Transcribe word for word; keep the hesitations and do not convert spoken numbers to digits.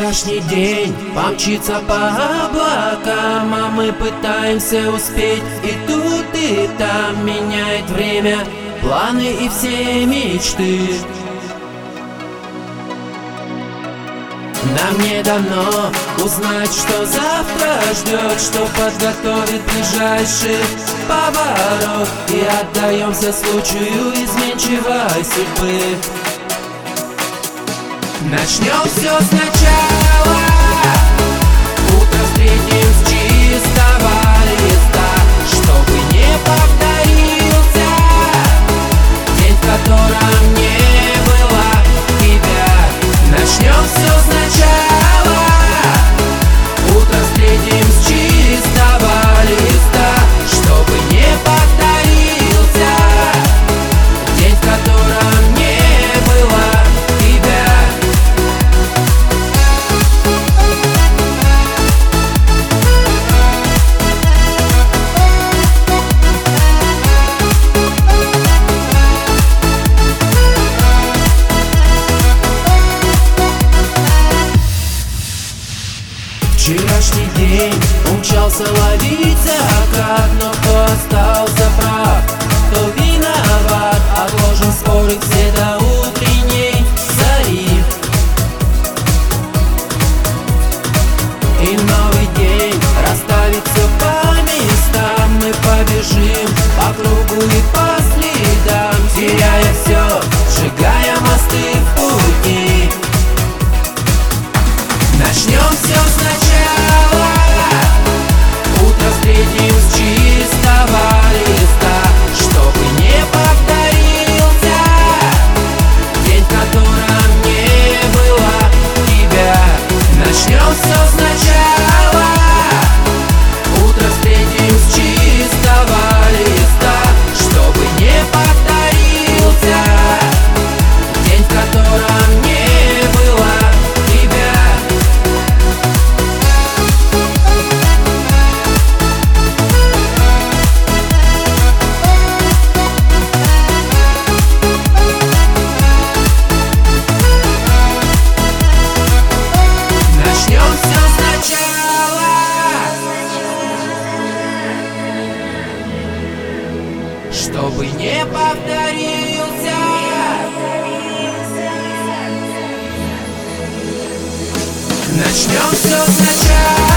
Вчерашний день помчится по облакам, а мы пытаемся успеть и тут, и там. Меняет время планы и все мечты. Нам не дано узнать, что завтра ждет, что подготовит ближайший поворот. И отдаемся случаю изменчивой судьбы. Начнем все сначала. Утро встретим с чистого листа, чтобы не повторился день, в котором не было тебя. Начнем все сначала. Утро встретим с чистого листа, чтобы не повторился день, в котором не было тебя. Вчерашний день умчался ловить закат, но кто остался прав, кто виноват? Отложим споры все до утренней зари. И новый день расставит все по местам. Мы побежим по кругу и по следам, теряя все, сжигая мосты в пути. Начнем все сначала. Утро встретим с чистого листа, чтобы не повторился день, в котором не было тебя. Начнем все сначала. Утро встретим с чистого листа, чтобы не повторился день, в котором не было тебя. Чтобы не повторился. Начнем все сначала.